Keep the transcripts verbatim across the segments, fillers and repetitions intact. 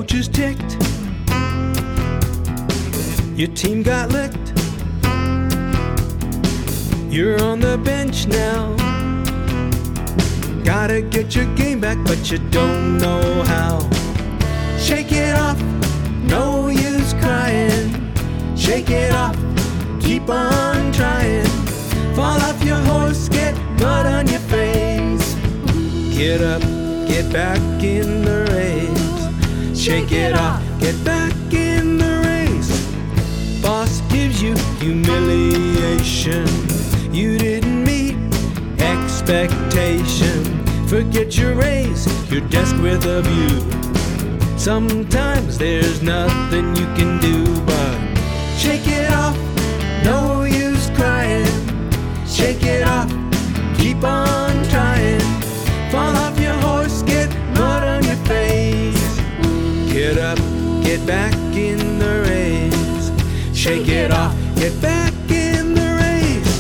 coach is ticked. Your team got licked. You're on the bench now. Gotta get your game back, but you don't know how. Shake it off, no use crying. Shake it off, keep on trying. Fall off your horse, get mud on your face. Get up, get back in the race. Shake it off, get back in the race. Boss gives you humiliation. You didn't meet expectation. Forget your raise, your desk with a view. Sometimes there's nothing you can do but shake it off, no use crying. Shake it off, keep on trying. Fall off your horse, get mud on your face. Get up, get back in the race. Shake it off, get back in the race.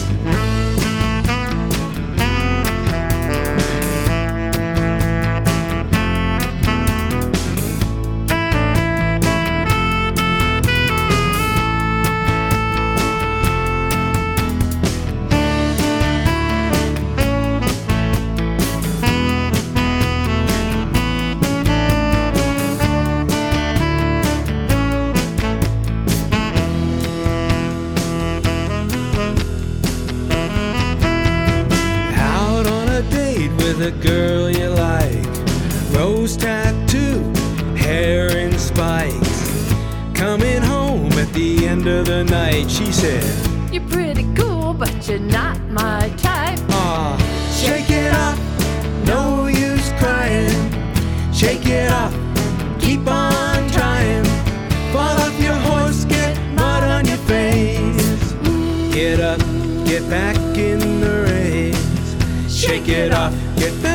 The girl you like, rose tattoo, hair in spikes. Coming home at the end of the night, she said, "You're pretty cool, but you're not my type." Ah, shake it off, no use crying. Shake it off, keep on trying. Fall off your horse, get mud on your face. Get up, get back in the race. Shake it off, get back